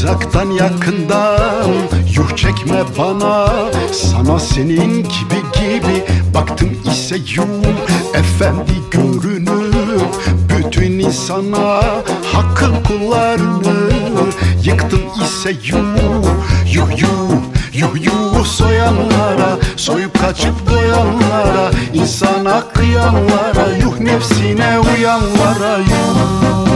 Uzaktan yakından yuh çekme bana, sana senin gibi baktım ise yuh. Efendi görünüp bütün insana hakkın kullarını yıktım ise yuh. Yuh yuh yuh yuh soyanlara, soyup kaçıp doyanlara, insana kıyanlara, yuh nefsine uyanlara yuh.